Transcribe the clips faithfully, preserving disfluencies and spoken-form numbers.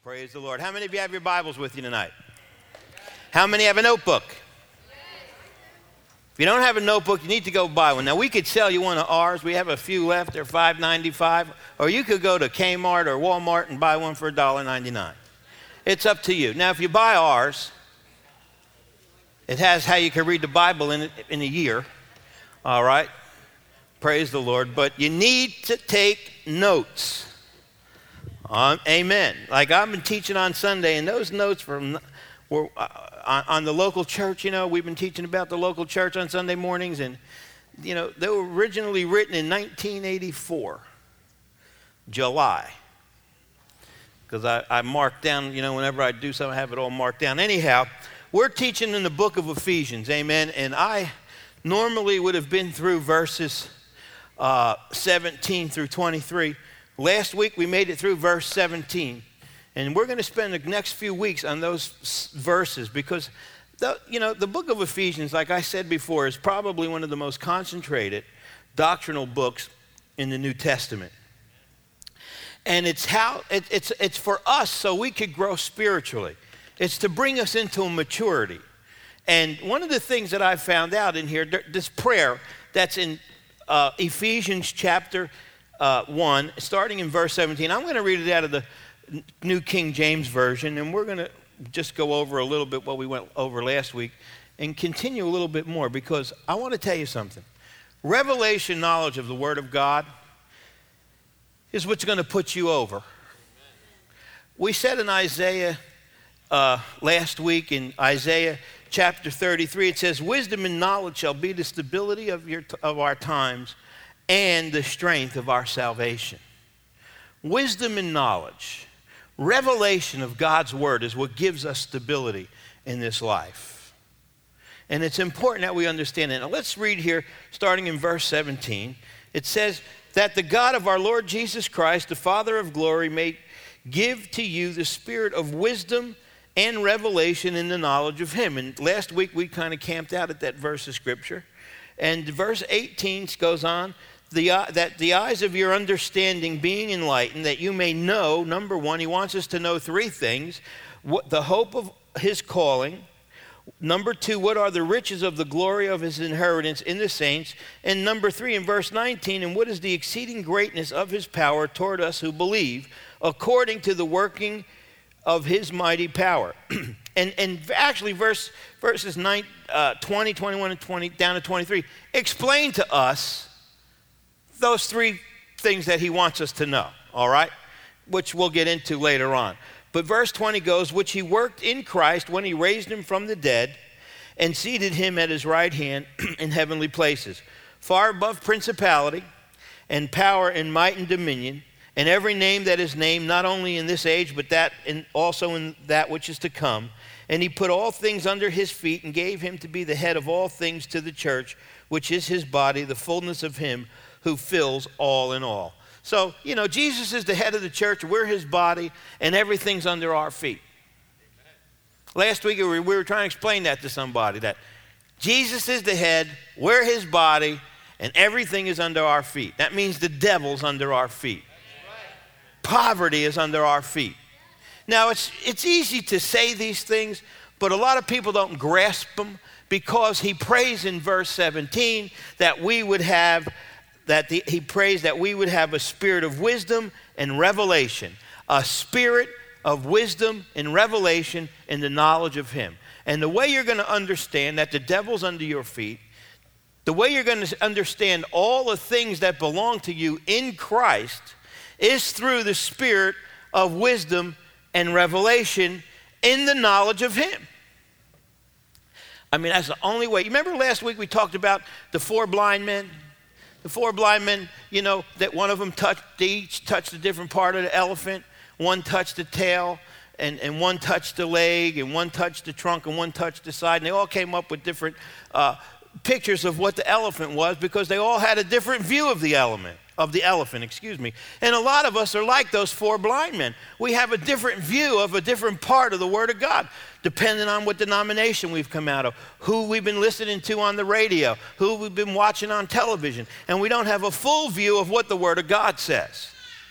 Praise the Lord. How many of you have your Bibles with you tonight? How many have a notebook? If you don't have a notebook, you need to go buy one. Now, we could sell you one of ours. We have a few left. They're five ninety-five. Or you could go to Kmart or Walmart and buy one for one dollar ninety-nine. It's up to you. Now, if you buy ours, it has how you can read the Bible in, in a year. All right? Praise the Lord. But you need to take notes. Um, amen. Like I've been teaching on Sunday, and those notes from were uh, on, on the local church. You know, we've been teaching about the local church on Sunday mornings, and you know they were originally written in nineteen eighty-four, July. Because I, I mark down, you know, whenever I do something, I have it all marked down. Anyhow, we're teaching in the book of Ephesians, amen. And I normally would have been through verses uh, seventeen through twenty-three. Last week, we made it through verse seventeen, and we're going to spend the next few weeks on those verses because, the, you know, the book of Ephesians, like I said before, is probably one of the most concentrated doctrinal books in the New Testament. And it's how it, it's it's for us so we could grow spiritually. It's to bring us into a maturity. And one of the things that I found out in here, this prayer that's in uh, Ephesians chapter Uh, one, starting in verse seventeen. I'm going to read it out of the New King James Version, and we're going to just go over a little bit what we went over last week and continue a little bit more because I want to tell you something. Revelation knowledge of the Word of God is what's going to put you over. We said in Isaiah uh, last week, in Isaiah chapter thirty-three, it says, "Wisdom and knowledge shall be the stability of, your, of our times, and the strength of our salvation." Wisdom and knowledge, revelation of God's word is what gives us stability in this life. And it's important that we understand it. Now let's read here, starting in verse seventeen. It says, "That the God of our Lord Jesus Christ, the Father of glory, may give to you the spirit of wisdom and revelation in the knowledge of him." And last week we kind of camped out at that verse of scripture. And verse eighteen goes on, The, uh, that the eyes of your understanding being enlightened, that you may know, number one, he wants us to know three things. What, the hope of his calling. Number two, what are the riches of the glory of his inheritance in the saints? And number three, in verse nineteen, and what is the exceeding greatness of his power toward us who believe, according to the working of his mighty power. and, and actually, verse, verses nine, uh, twenty, twenty-one, and twenty, down to twenty-three, explain to us those three things that he wants us to know, all right? Which we'll get into later on. But verse twenty goes, "Which he worked in Christ when he raised him from the dead and seated him at his right hand in heavenly places, far above principality and power and might and dominion, and every name that is named, not only in this age, but that in, also in that which is to come. And he put all things under his feet and gave him to be the head of all things to the church, which is his body, the fullness of him who fills all in all." So, you know, Jesus is the head of the church, we're his body, and everything's under our feet. Amen. Last week we were trying to explain that to somebody, that Jesus is the head, we're his body, and everything is under our feet. That means the devil's under our feet. Right. Poverty is under our feet. Now, it's, it's easy to say these things, but a lot of people don't grasp them because he prays in verse seventeen that we would have that the, he prays that we would have a spirit of wisdom and revelation, a spirit of wisdom and revelation in the knowledge of him. And the way you're going to understand that the devil's under your feet, the way you're going to understand all the things that belong to you in Christ is through the spirit of wisdom and revelation in the knowledge of him. I mean, that's the only way. You remember last week we talked about the four blind men? The four blind men, you know, that one of them touched, they each touched a different part of the elephant. One touched the tail, and, and one touched the leg, and one touched the trunk, and one touched the side. And they all came up with different uh, pictures of what the elephant was because they all had a different view of the element, of the elephant, excuse me. And a lot of us are like those four blind men. We have a different view of a different part of the Word of God, depending on what denomination we've come out of, who we've been listening to on the radio, who we've been watching on television, and we don't have a full view of what the Word of God says.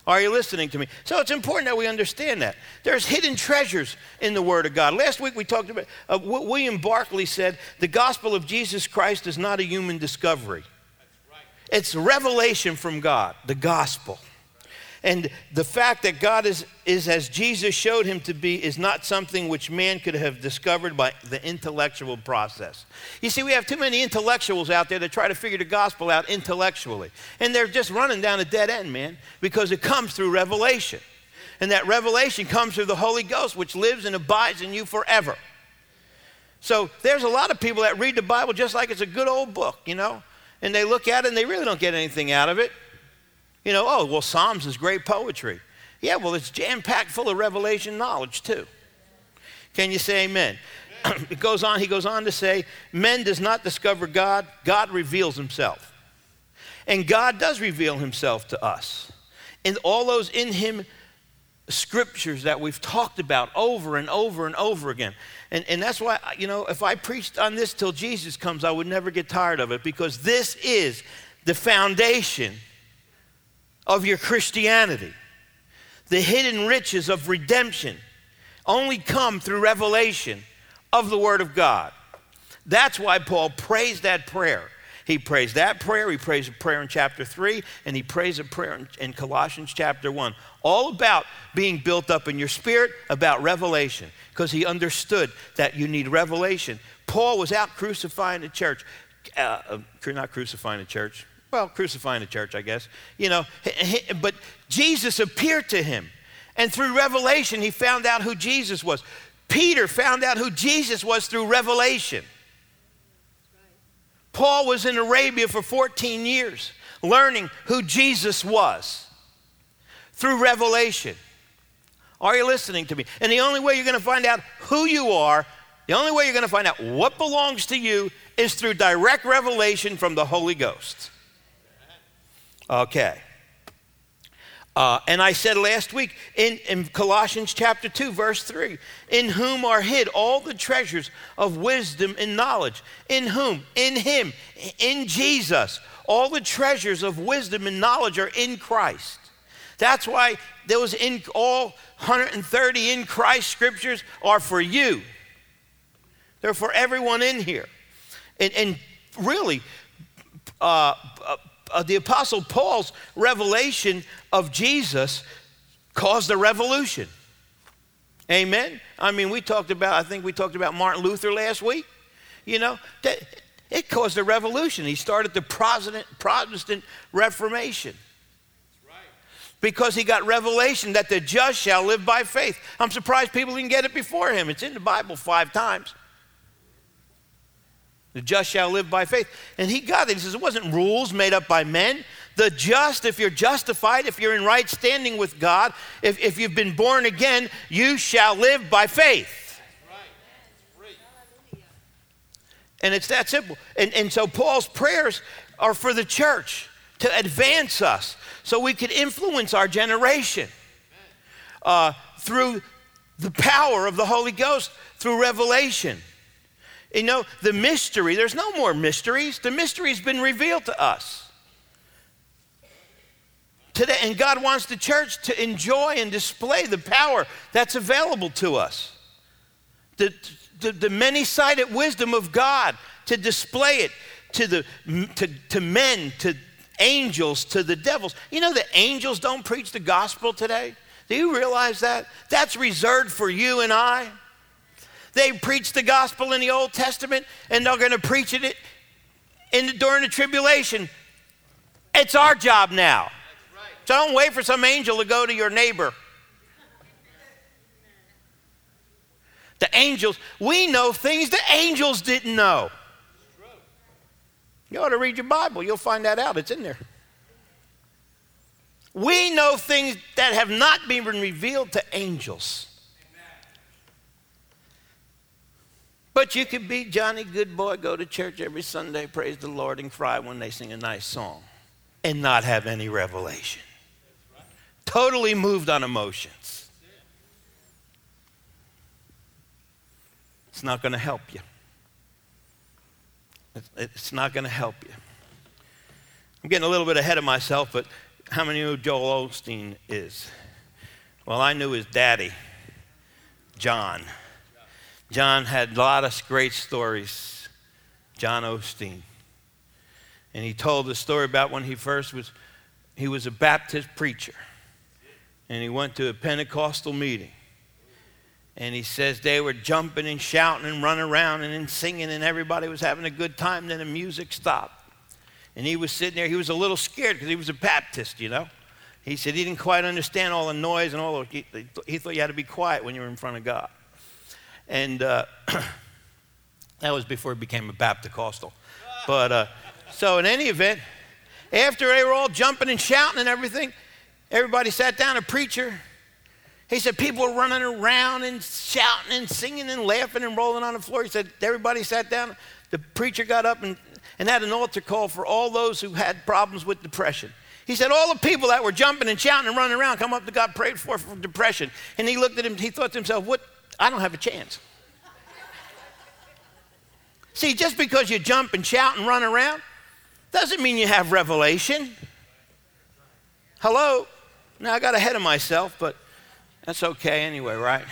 Are you listening to me? So it's important that we understand that. There's hidden treasures in the Word of God. Last week we talked about, uh, w- William Barclay said, the gospel of Jesus Christ is not a human discovery. That's right. It's revelation from God, the gospel. And the fact that God is, is as Jesus showed him to be is not something which man could have discovered by the intellectual process. You see, we have too many intellectuals out there that try to figure the gospel out intellectually. And they're just running down a dead end, man, because it comes through revelation. And that revelation comes through the Holy Ghost, which lives and abides in you forever. So there's a lot of people that read the Bible just like it's a good old book, you know, and they look at it and they really don't get anything out of it. You know, oh, well, Psalms is great poetry. Yeah, well, it's jam-packed full of revelation knowledge, too. Can you say amen? Amen. It goes on, he goes on to say, men does not discover God, God reveals himself. And God does reveal himself to us. And all those in him scriptures that we've talked about over and over and over again. And, and that's why, you know, if I preached on this till Jesus comes, I would never get tired of it, because this is the foundation of your Christianity. The hidden riches of redemption only come through revelation of the Word of God. That's why Paul prays that prayer. He prays that prayer, he prays a prayer in chapter three, and he prays a prayer in, in Colossians chapter one. All about being built up in your spirit, about revelation, because he understood that you need revelation. Paul was out crucifying the church. Uh, not crucifying the church. Well, crucifying the church, I guess. You know, but Jesus appeared to him. And through revelation, he found out who Jesus was. Peter found out who Jesus was through revelation. Paul was in Arabia for fourteen years, learning who Jesus was through revelation. Are you listening to me? And the only way you're going to find out who you are, the only way you're going to find out what belongs to you is through direct revelation from the Holy Ghost. Okay. Uh, and I said last week in, in Colossians chapter two, verse three, in whom are hid all the treasures of wisdom and knowledge. In whom? In him. In Jesus. All the treasures of wisdom and knowledge are in Christ. That's why those in all one hundred thirty in Christ scriptures are for you. They're for everyone in here. And, and really, uh, uh Uh, the Apostle Paul's revelation of Jesus caused a revolution. Amen? I mean, we talked about, I think we talked about Martin Luther last week. You know, that, it caused a revolution. He started the Protestant, Protestant Reformation. That's right. Because he got revelation that the just shall live by faith. I'm surprised people didn't get it before him. It's in the Bible five times. The just shall live by faith. And he got it. He says it wasn't rules made up by men. The just, if you're justified, if you're in right standing with God, if, if you've been born again, you shall live by faith. That's right. And it's that simple. And, and so Paul's prayers are for the church to advance us so we could influence our generation uh, through the power of the Holy Ghost, through revelation. You know, the mystery, there's no more mysteries. The mystery's been revealed to us. Today, and God wants the church to enjoy and display the power that's available to us. The, the, the many-sided wisdom of God, to display it to, the, to, to men, to angels, to the devils. You know, the angels don't preach the gospel today. Do you realize that? That's reserved for you and I. They preached the gospel in the Old Testament, and they're going to preach it in the, during the tribulation. It's our job now. That's right. So don't wait for some angel to go to your neighbor. The angels, we know things the angels didn't know. You ought to read your Bible. You'll find that out. It's in there. We know things that have not been revealed to angels. But you could be Johnny Good Boy, go to church every Sunday, praise the Lord, and cry when they sing a nice song and not have any revelation. Right. Totally moved on emotions. It's not going to help you. It's not going to help you. I'm getting a little bit ahead of myself, but How many know who Joel Osteen is? Well, I knew his daddy, John. John had a lot of great stories, John Osteen. And he told the story about when he first was, he was a Baptist preacher. And he went to a Pentecostal meeting. And he says they were jumping and shouting and running around and then singing and everybody was having a good time. Then the music stopped. And he was sitting there. He was a little scared because he was a Baptist, you know. He said he didn't quite understand all the noise and all the, he, he thought you had to be quiet when you were in front of God. And uh, that was before he became a Baptist-costal. But uh, so in any event, after they were all jumping and shouting and everything, everybody sat down. A preacher, he said people were running around and shouting and singing and laughing and rolling on the floor. He said everybody sat down. The preacher got up and, and had an altar call for all those who had problems with depression. He said all the people that were jumping and shouting and running around come up to God, prayed for for depression. And he looked at him, he thought to himself, what? I don't have a chance. See, just because you jump and shout and run around doesn't mean you have revelation. Hello? Now, I got ahead of myself, but that's okay anyway, right?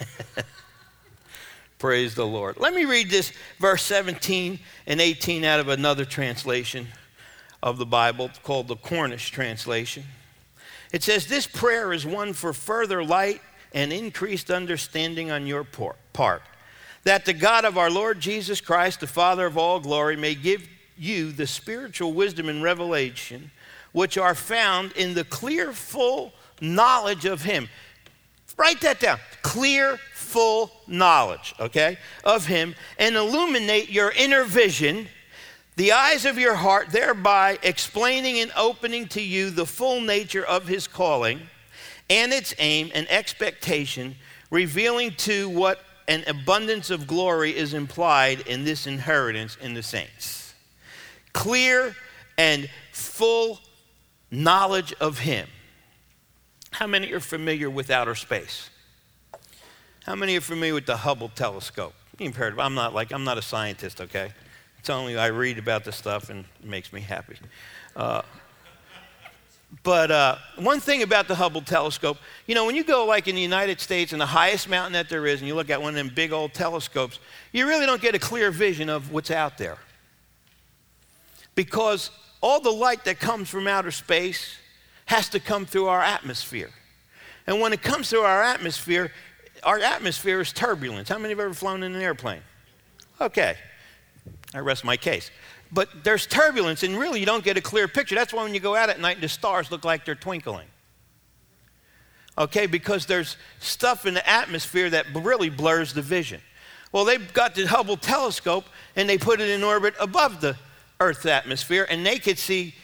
Praise the Lord. Let me read this verse seventeen and eighteen out of another translation of the Bible called the Cornish translation. It says, this prayer is one for further light and increased understanding on your part, that the God of our Lord Jesus Christ, the Father of all glory, may give you the spiritual wisdom and revelation which are found in the clear, full knowledge of him. Write that down. Clear, full knowledge, okay, of him, and illuminate your inner vision, the eyes of your heart, thereby explaining and opening to you the full nature of his calling and its aim and expectation, revealing to what an abundance of glory is implied in this inheritance in the saints. Clear and full knowledge of him. How many are familiar with outer space? How many are familiar with the Hubble telescope? I'm not like I'm not a scientist, okay? It's only I read about the stuff and it makes me happy. Uh, but uh, one thing about the Hubble telescope, you know, when you go like in the United States and the highest mountain that there is, and you look at one of them big old telescopes, you really don't get a clear vision of what's out there. Because all the light that comes from outer space has to come through our atmosphere. And when it comes through our atmosphere, our atmosphere is turbulence. How many have ever flown in an airplane? Okay, I rest my case. But there's turbulence, and really you don't get a clear picture. That's why when you go out at night, the stars look like they're twinkling. Okay, because there's stuff in the atmosphere that really blurs the vision. Well, they've got the Hubble telescope, and they put it in orbit above the Earth's atmosphere, and they could see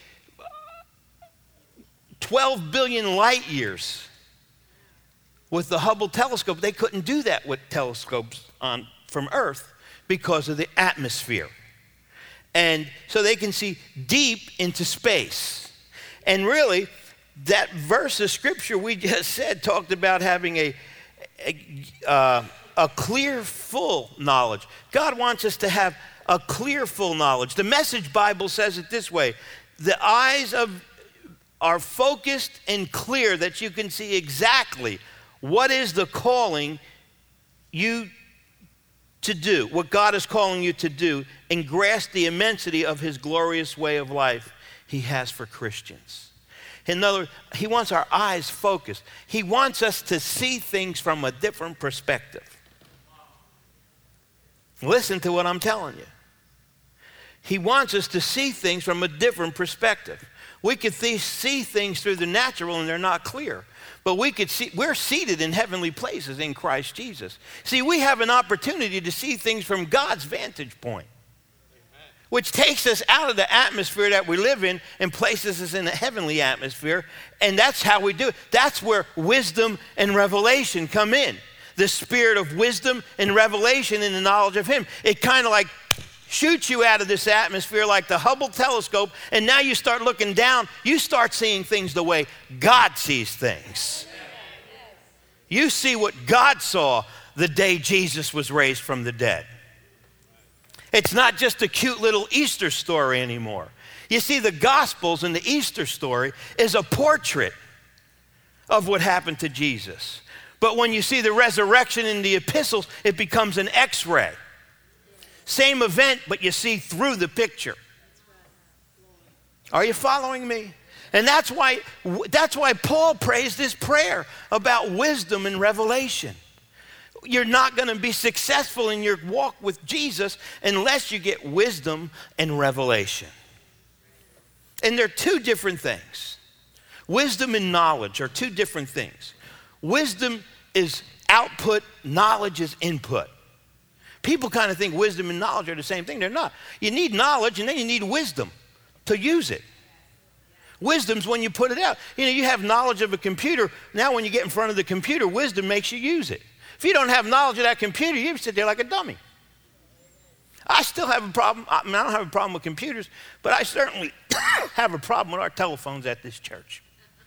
twelve billion light years. With the Hubble telescope, they couldn't do that with telescopes on, from Earth because of the atmosphere. And so they can see deep into space. And really, that verse of scripture we just said talked about having a, a, uh, a clear, full knowledge. God wants us to have a clear, full knowledge. The Message Bible says it this way: the eyes of are focused and clear that you can see exactly what is the calling you to do, what God is calling you to do, and grasp the immensity of his glorious way of life he has for Christians. In other words, he wants our eyes focused. He wants us to see things from a different perspective. Listen to what I'm telling you. He wants us to see things from a different perspective. We could th- see things through the natural and they're not clear. But we could see, we're seated in heavenly places in Christ Jesus. See, we have an opportunity to see things from God's vantage point, Amen. Which takes us out of the atmosphere that we live in and places us in a heavenly atmosphere. And that's how we do it. That's where wisdom and revelation come in. The spirit of wisdom and revelation in the knowledge of him. It kind of like shoots you out of this atmosphere like the Hubble telescope, and now you start looking down, you start seeing things the way God sees things. You see what God saw the day Jesus was raised from the dead. It's not just a cute little Easter story anymore. You see, the Gospels and the Easter story is a portrait of what happened to Jesus. But when you see the resurrection in the epistles, it becomes an X-ray. Same event, but you see through the picture. Are you following me? And that's why, that's why Paul prays this prayer about wisdom and revelation. You're not going to be successful in your walk with Jesus unless you get wisdom and revelation. And they're two different things. Wisdom and knowledge are two different things. Wisdom is output, knowledge is input. People kind of think wisdom and knowledge are the same thing. They're not. You need knowledge and then you need wisdom to use it. Wisdom's when you put it out. You know, you have knowledge of a computer. Now when you get in front of the computer, wisdom makes you use it. If you don't have knowledge of that computer, you sit there like a dummy. I still have a problem. I mean, I don't have a problem with computers, but I certainly have a problem with our telephones at this church.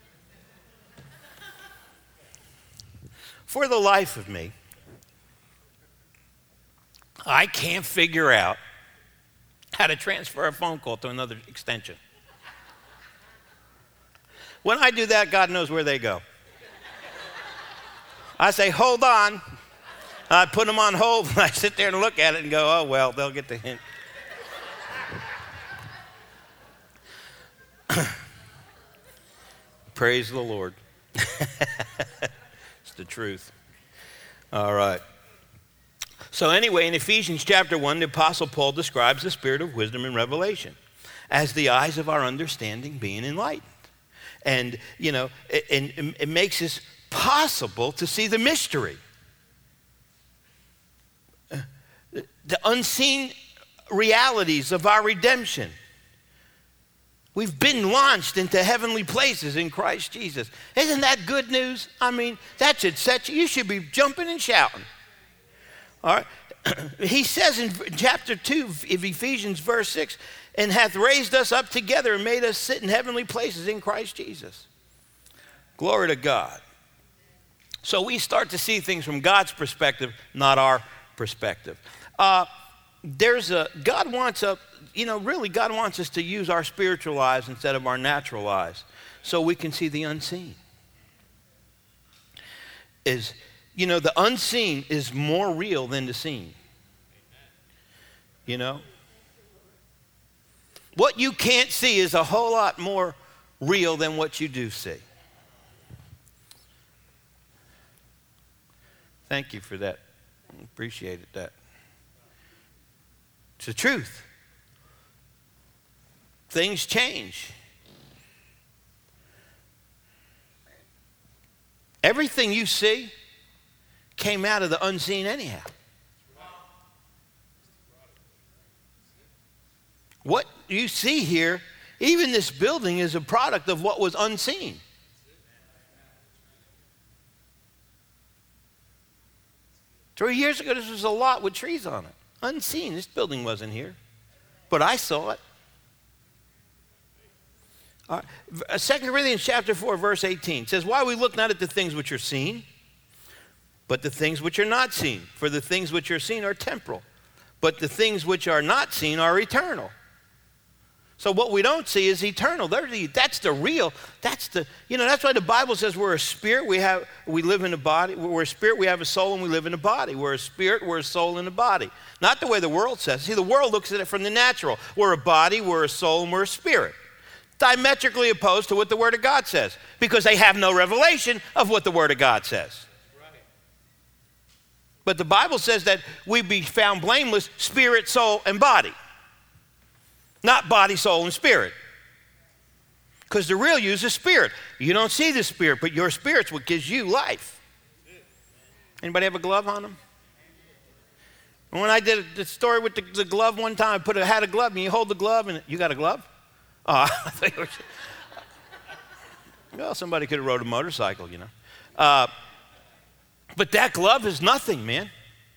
For the life of me, I can't figure out how to transfer a phone call to another extension. When I do that, God knows where they go. I say, hold on. I put them on hold, and I sit there and look at it and go, oh, well, they'll get the hint. Praise the Lord. It's the truth. All right. So anyway, in Ephesians chapter one, the Apostle Paul describes the spirit of wisdom and revelation as the eyes of our understanding being enlightened. And, you know, it, it, it makes it possible to see the mystery. Uh, the unseen realities of our redemption. We've been launched into heavenly places in Christ Jesus. Isn't that good news? I mean, that should set you, you should be jumping and shouting. All right. He says in chapter two of Ephesians verse six, and hath raised us up together and made us sit in heavenly places in Christ Jesus. Glory to God. So we start to see things from God's perspective, not our perspective. Uh, there's a, God wants a, you know, really God wants us to use our spiritual eyes instead of our natural eyes so we can see the unseen. Is, you know, the unseen is more real than the seen. You know? What you can't see is a whole lot more real than what you do see. Thank you for that. Appreciated that. It's the truth. Things change. Everything you see came out of the unseen anyhow. What you see here, even this building, is a product of what was unseen. Three years ago, this was a lot with trees on it. Unseen. This building wasn't here. But I saw it. All right. Second Corinthians chapter four, verse eighteen says, why we look not at the things which are seen, but the things which are not seen. For the things which are seen are temporal, but the things which are not seen are eternal. So what we don't see is eternal. That's the real, that's the, you know, that's why the Bible says we're a spirit, we have, we live in a body. We're a spirit, we have a soul, and we live in a body. We're a spirit, we're a soul, and a body. Not the way the world says. See, the world looks at it from the natural. We're a body, we're a soul, and we're a spirit. Diametrically opposed to what the Word of God says, because they have no revelation of what the Word of God says. Right. But the Bible says that we be found blameless, spirit, soul, and body. Not body, soul, and spirit. Because the real you is the spirit. You don't see the spirit, but your spirit's what gives you life. Anybody have a glove on them? When I did the story with the, the glove one time, I put a, had a glove, and you hold the glove, and you got a glove? Oh, I thought you were, well, somebody could have rode a motorcycle, you know. Uh, but that glove is nothing, man.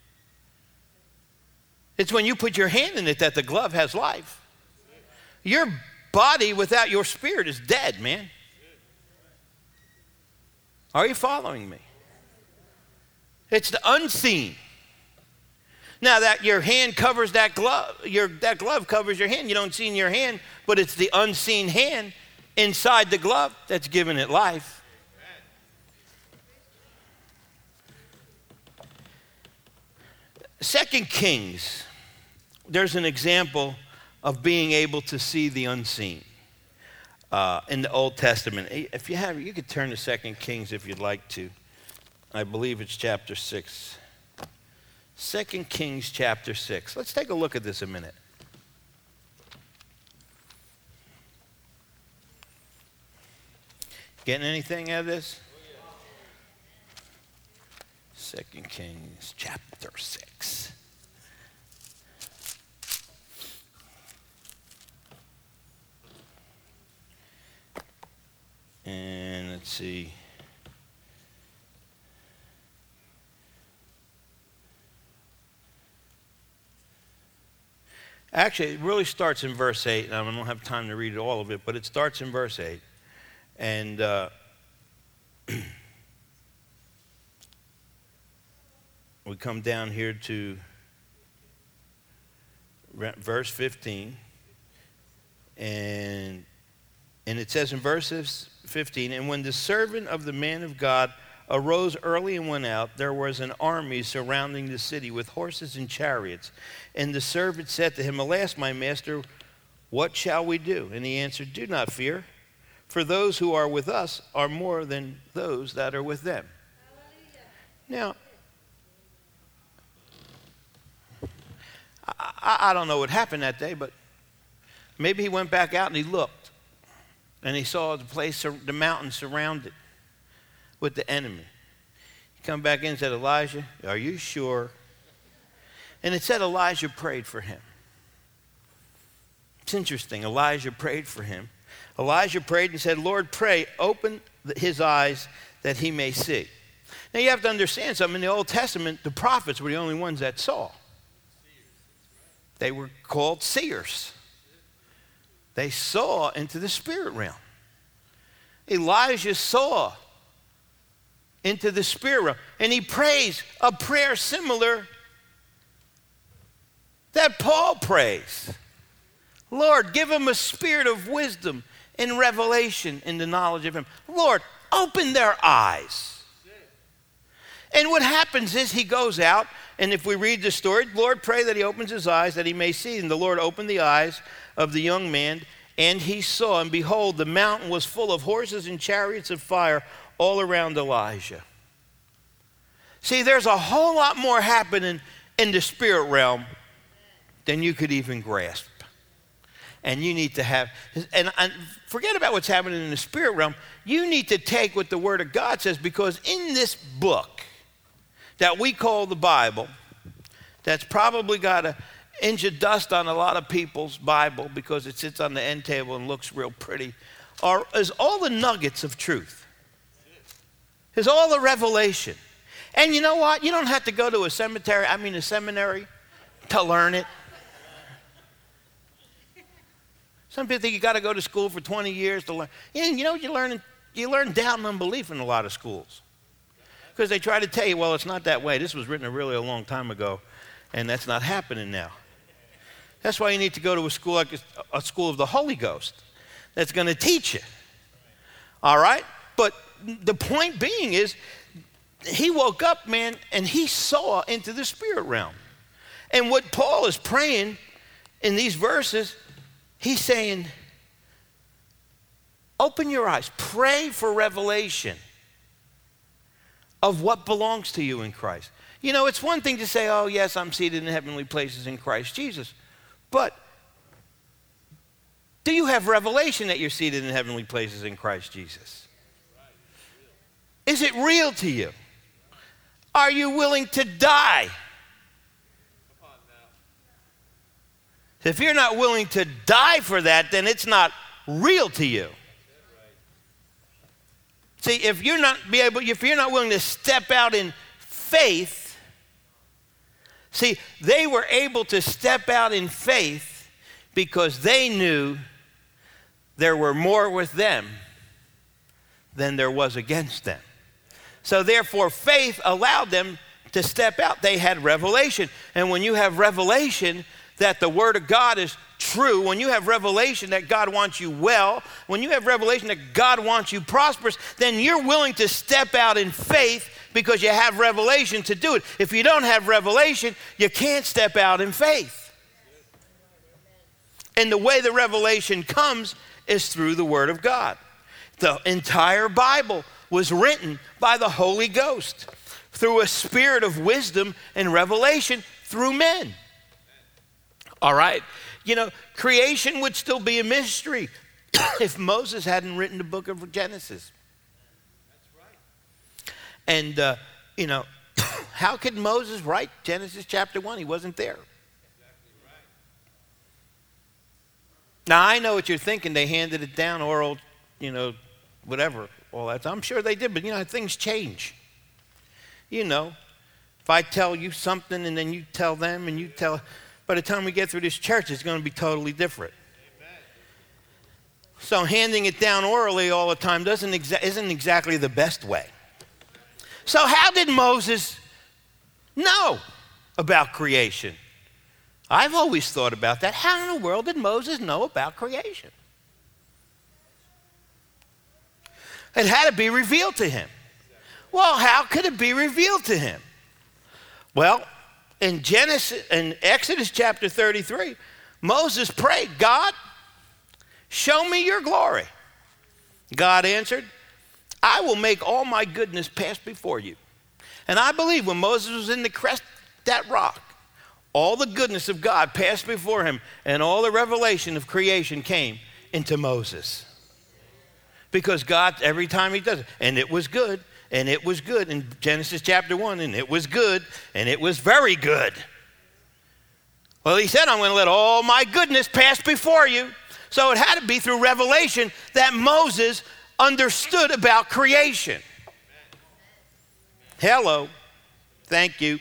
It's when you put your hand in it that the glove has life. Your body without your spirit is dead, man. Are you following me? It's the unseen. Now that your hand covers that glove, your, that glove covers your hand. You don't see in your hand, but it's the unseen hand inside the glove that's giving it life. Second Kings, there's an example of being able to see the unseen uh, in the Old Testament. If you have, you could turn to Second Kings if you'd like to. I believe it's chapter six. Second Kings chapter six. Let's take a look at this a minute. Getting anything out of this? Second Kings chapter six. And let's see. Actually, it really starts in verse eight, and I don't have time to read all of it, but it starts in verse eight. And uh, we come down here to verse fifteen. And, and it says in verse fifteen, and when the servant of the man of God arose early and went out, there was an army surrounding the city with horses and chariots. And the servant said to him, alas, my master, what shall we do? And he answered, do not fear, for those who are with us are more than those that are with them. Now, I, I don't know what happened that day, but maybe he went back out and he looked, and he saw the place, the mountain surrounded with the enemy. He come back in and said, Elijah, are you sure? And it said Elijah prayed for him. It's interesting. Elijah prayed for him. Elijah prayed and said, Lord, pray, open his eyes that he may see. Now you have to understand something. In the Old Testament, the prophets were the only ones that saw. They were called seers. They saw into the spirit realm. Elijah saw into the spirit realm. And he prays a prayer similar that Paul prays. Lord, give him a spirit of wisdom and revelation in the knowledge of him. Lord, open their eyes. And what happens is he goes out, and if we read the story, Lord, pray that he opens his eyes that he may see. And the Lord opened the eyes of the young man, and he saw, and behold, the mountain was full of horses and chariots of fire all around Elijah. See, there's a whole lot more happening in the spirit realm than you could even grasp. And you need to have, and, and forget about what's happening in the spirit realm. You need to take what the Word of God says, because in this book that we call the Bible, that's probably got an inch of dust on a lot of people's Bible because it sits on the end table and looks real pretty, are, is all the nuggets of truth. Is all the revelation. And you know what? You don't have to go to a cemetery, I mean a seminary, to learn it. Some people think you got to go to school for twenty years to learn. And you know what you learn? You learn doubt and unbelief in a lot of schools. Because they try to tell you, well, it's not that way. This was written a really a long time ago, and that's not happening now. That's why you need to go to a school like a, a school of the Holy Ghost that's going to teach you. All right? But the point being is, he woke up, man, and he saw into the spirit realm. And what Paul is praying in these verses, he's saying, open your eyes. Pray for revelation of what belongs to you in Christ. You know, it's one thing to say, oh, yes, I'm seated in heavenly places in Christ Jesus. But do you have revelation that you're seated in heavenly places in Christ Jesus? Is it real to you? Are you willing to die? If you're not willing to die for that, then it's not real to you. See, if you're not be able, if you're not willing to step out in faith, see, they were able to step out in faith because they knew there were more with them than there was against them. So therefore, faith allowed them to step out. They had revelation. And when you have revelation that the Word of God is true, when you have revelation that God wants you well, when you have revelation that God wants you prosperous, then you're willing to step out in faith because you have revelation to do it. If you don't have revelation, you can't step out in faith. And the way the revelation comes is through the Word of God. The entire Bible was written by the Holy Ghost through a spirit of wisdom and revelation through men. All right? You know, creation would still be a mystery if Moses hadn't written the book of Genesis. That's right. And, uh, you know, how could Moses write Genesis chapter one? He wasn't there. Exactly right. Now, I know what you're thinking. They handed it down, oral, you know, whatever, all that. I'm sure they did, but, you know, things change. You know, if I tell you something and then you tell them and you tell... By the time we get through this church, it's going to be totally different. Amen. So handing it down orally all the time doesn't exa- isn't exactly the best way. So how did Moses know about creation? I've always thought about that. How in the world did Moses know about creation? It had to be revealed to him. Well, how could it be revealed to him? Well, in Genesis, in Exodus chapter thirty-three, Moses prayed, God, show me your glory. God answered, I will make all my goodness pass before you. And I believe when Moses was in the crest of that rock, all the goodness of God passed before him and all the revelation of creation came into Moses. Because God, every time he does it, and it was good, and it was good in Genesis chapter one, and it was good, and it was very good. Well, he said, I'm going to let all my goodness pass before you. So it had to be through revelation that Moses understood about creation. Hello. Thank you.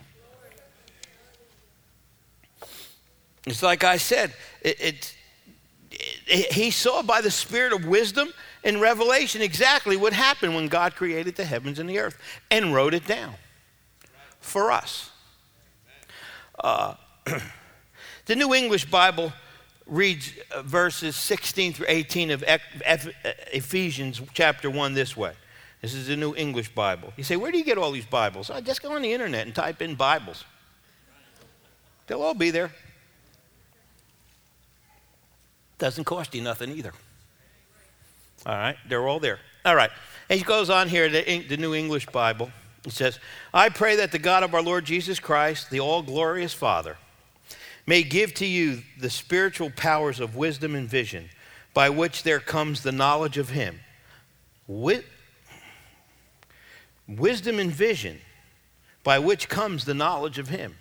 It's like I said, it, it, it, he saw by the spirit of wisdom in Revelation exactly what happened when God created the heavens and the earth and wrote it down for us. Uh, the New English Bible reads verses sixteen through eighteen of Ephesians chapter one this way. This is the New English Bible. You say, where do you get all these Bibles? I just go on the internet and type in Bibles. They'll all be there. Doesn't cost you nothing either. All right, they're all there. All right, and he goes on here, the, the New English Bible. It says, I pray that the God of our Lord Jesus Christ, the all-glorious Father, may give to you the spiritual powers of wisdom and vision, by which there comes the knowledge of him. Wi- wisdom and vision, by which comes the knowledge of him.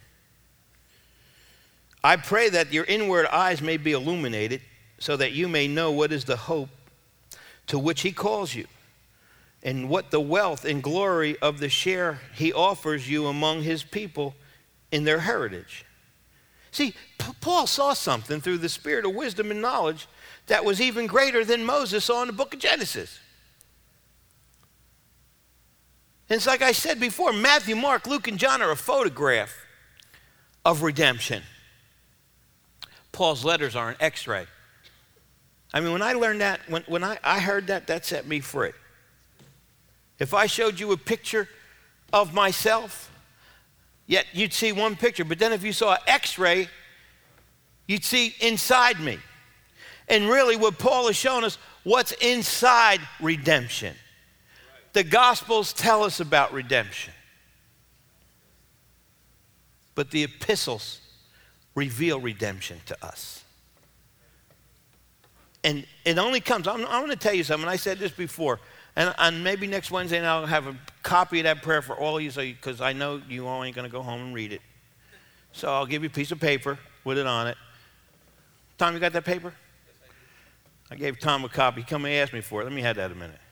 I pray that your inward eyes may be illuminated, so that you may know what is the hope to which he calls you, and what the wealth and glory of the share he offers you among his people in their heritage. See, P- Paul saw something through the spirit of wisdom and knowledge that was even greater than Moses saw in the book of Genesis. And it's like I said before, Matthew, Mark, Luke, and John are a photograph of redemption. Paul's letters are an x-ray. I mean, when I learned that, when, when I, I heard that, that set me free. If I showed you a picture of myself, yet you'd see one picture, but then if you saw an x-ray, you'd see inside me. And really what Paul is showing us, what's inside redemption. The Gospels tell us about redemption. But the epistles reveal redemption to us. And it only comes, I'm, I'm going to tell you something, I said this before, and, and maybe next Wednesday and I'll have a copy of that prayer for all of you, so because I know you all ain't going to go home and read it. So I'll give you a piece of paper with it on it. Tom, you got that paper? I gave Tom a copy. Come and ask me for it. Let me have that a minute.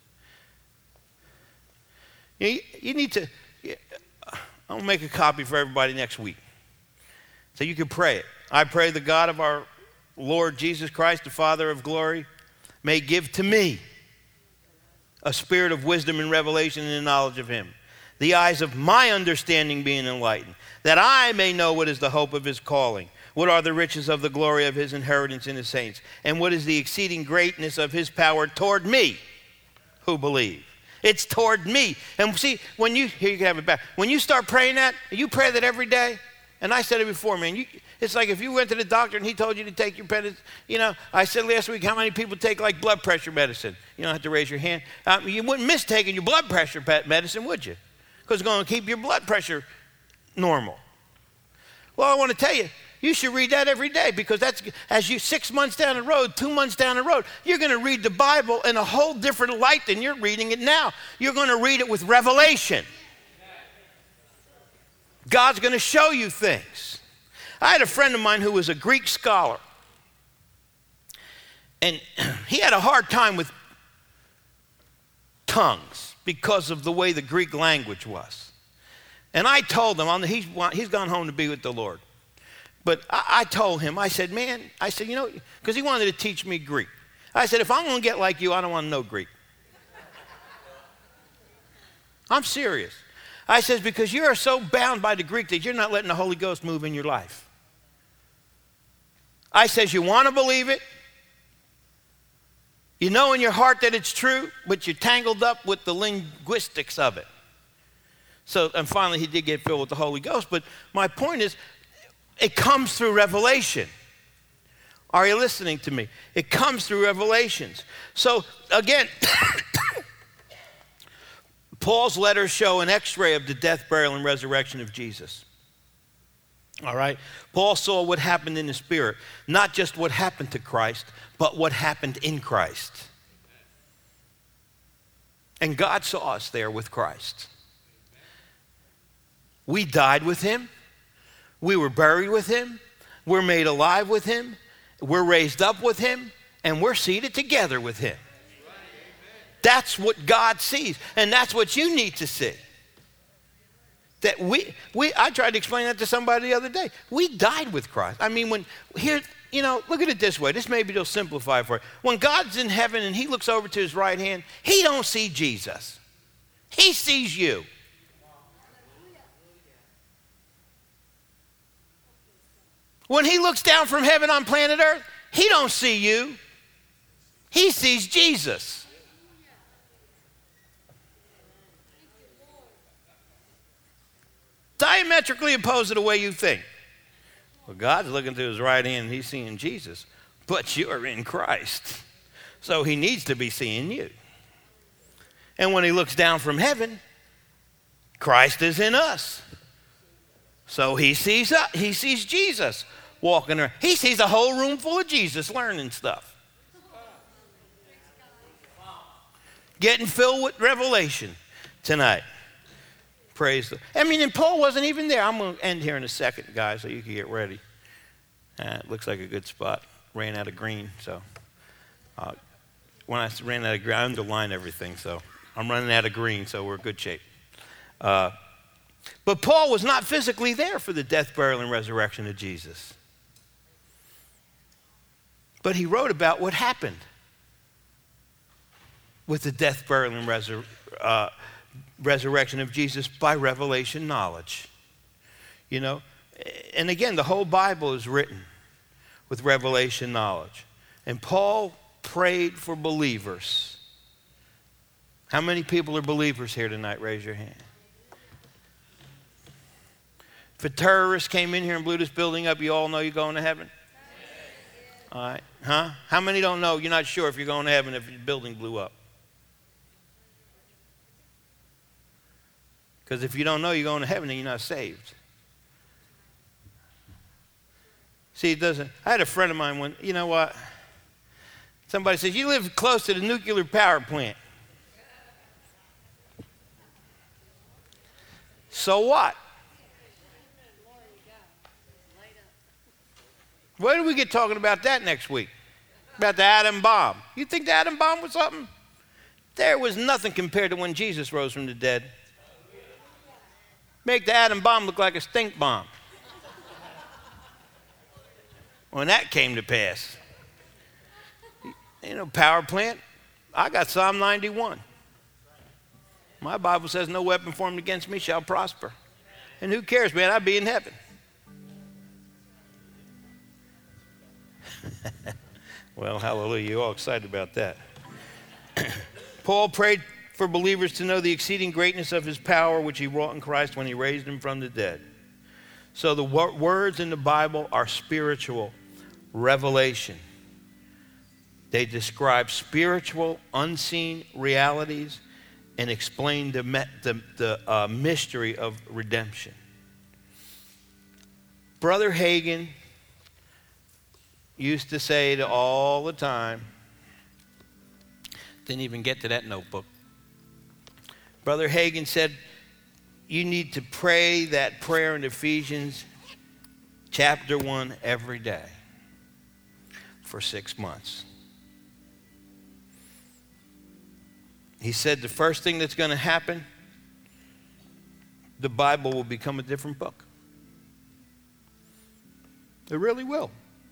You, you need to, I'll make a copy for everybody next week, so you can pray it. I pray the God of our Lord Jesus Christ, the Father of glory, may give to me a spirit of wisdom and revelation and the knowledge of him, the eyes of my understanding being enlightened, that I may know what is the hope of his calling, what are the riches of the glory of his inheritance in the saints, and what is the exceeding greatness of his power toward me who believe. It's toward me. And see, when you, here you can have it back. When you start praying that, you pray that every day, and I said it before, man, you, it's like if you went to the doctor and he told you to take your medicine. You know, I said last week, how many people take like blood pressure medicine? You don't have to raise your hand. Um, you wouldn't miss taking your blood pressure medicine, would you? Because it's going to keep your blood pressure normal. Well, I want to tell you, you should read that every day, because that's, as you six months down the road, two months down the road, you're going to read the Bible in a whole different light than you're reading it now. You're going to read it with revelation. God's going to show you things. I had a friend of mine who was a Greek scholar, and he had a hard time with tongues because of the way the Greek language was. And I told him, he's, he's gone home to be with the Lord. But I, I told him, I said, man, I said, you know, because he wanted to teach me Greek. I said, if I'm going to get like you, I don't want to know Greek. I'm serious. I said, because you are so bound by the Greek that you're not letting the Holy Ghost move in your life. I says, you want to believe it. You know in your heart that it's true, but you're tangled up with the linguistics of it. So, and finally he did get filled with the Holy Ghost. But my point is, it comes through revelation. Are you listening to me? It comes through revelations. So again, Paul's letters show an x-ray of the death, burial, and resurrection of Jesus. All right? Paul saw what happened in the Spirit, not just what happened to Christ, but what happened in Christ. And God saw us there with Christ. We died with him. We were buried with him. We're made alive with him. We're raised up with him. And we're seated together with him. That's what God sees. And that's what you need to see. That we, we, I tried to explain that to somebody the other day. We died with Christ. I mean, when, here, you know, look at it this way. This maybe will simplify it for you. When God's in heaven and he looks over to his right hand, he don't see Jesus. He sees you. When he looks down from heaven on planet Earth, he don't see you. He sees Jesus. Diametrically opposed to the way you think. Well, God's looking to his right hand and he's seeing Jesus. But you are in Christ. So he needs to be seeing you. And when he looks down from heaven, Christ is in us. So he sees us, he sees Jesus walking around. He sees a whole room full of Jesus learning stuff. Getting filled with revelation tonight. Praise the I mean, and Paul wasn't even there. I'm going to end here in a second, guys, so you can get ready. Uh, it looks like a good spot. Ran out of green, so. Uh, when I ran out of green, I underlined everything, so I'm running out of green, so we're in good shape. Uh, But Paul was not physically there for the death, burial, and resurrection of Jesus. But he wrote about what happened with the death, burial, and resur- uh, resurrection of Jesus by revelation knowledge. You know, and again, the whole Bible is written with revelation knowledge. And Paul prayed for believers. How many people are believers here tonight? Raise your hand. If a terrorist came in here and blew this building up, you all know you're going to heaven? All right. Huh? How many don't know you're not sure if you're going to heaven if your building blew up? Because if you don't know you're going to heaven, then you're not saved. See, it doesn't. I had a friend of mine when, you know what? Somebody says, you live close to the nuclear power plant. So what? Where do we get talking about that next week? About the atom bomb. You think the atom bomb was something? There was nothing compared to when Jesus rose from the dead. Make the atom bomb look like a stink bomb. When that came to pass. You know, power plant, I got Psalm ninety-one. My Bible says no weapon formed against me shall prosper. And who cares, man? I'd be in heaven. Well, hallelujah. You're all excited about that. Paul prayed for believers to know the exceeding greatness of his power, which he wrought in Christ when he raised him from the dead. So the wor- words in the Bible are spiritual revelation. They describe spiritual, unseen realities and explain the, me- the, the uh, mystery of redemption. Brother Hagin used to say it all the time. Didn't even get to that notebook. Brother Hagin said, you need to pray that prayer in Ephesians chapter one every day for six months. He said the first thing that's going to happen, the Bible will become a different book. It really will.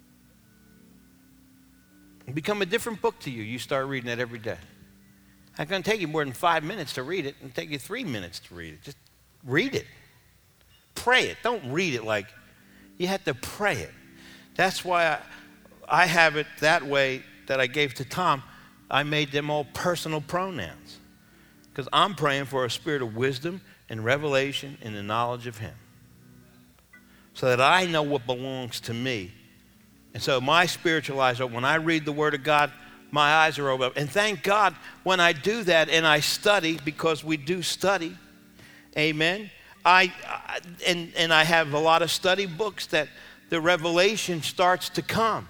It'll become a different book to you. You start reading it every day. It's not going to take you more than five minutes to read it. It'll take you three minutes to read it. Just read it. Pray it. Don't read it like, you have to pray it. That's why I, I have it that way that I gave to Tom. I made them all personal pronouns because I'm praying for a spirit of wisdom and revelation in the knowledge of him so that I know what belongs to me. And so my spiritual eyes are, when I read the Word of God, my eyes are open. And thank God when I do that and I study, because we do study, amen, I, I and, and I have a lot of study books that the revelation starts to come.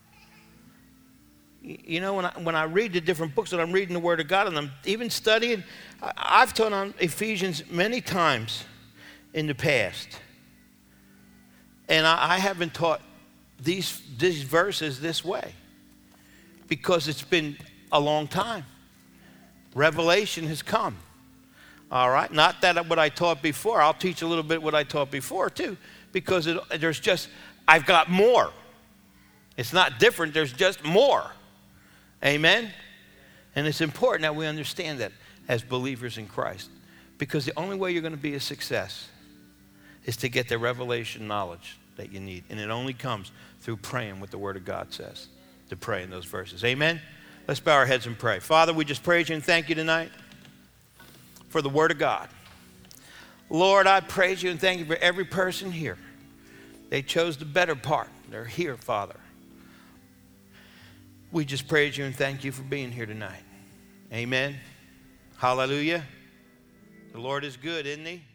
You know, when I, when I read the different books and I'm reading the Word of God and I'm even studying, I've taught on Ephesians many times in the past. And I, I haven't taught these, these verses this way because it's been a long time. Revelation has come. All right? Not that what I taught before. I'll teach a little bit what I taught before too, because it, there's just, I've got more. It's not different, there's just more. Amen? And it's important that we understand that as believers in Christ, because the only way you're going to be a success is to get the revelation knowledge that you need. And it only comes through praying what the Word of God says, to pray in those verses. Amen? Let's bow our heads and pray. Father, we just praise you and thank you tonight for the Word of God. Lord, I praise you and thank you for every person here. They chose the better part. They're here, Father. We just praise you and thank you for being here tonight. Amen. Hallelujah. The Lord is good, isn't he?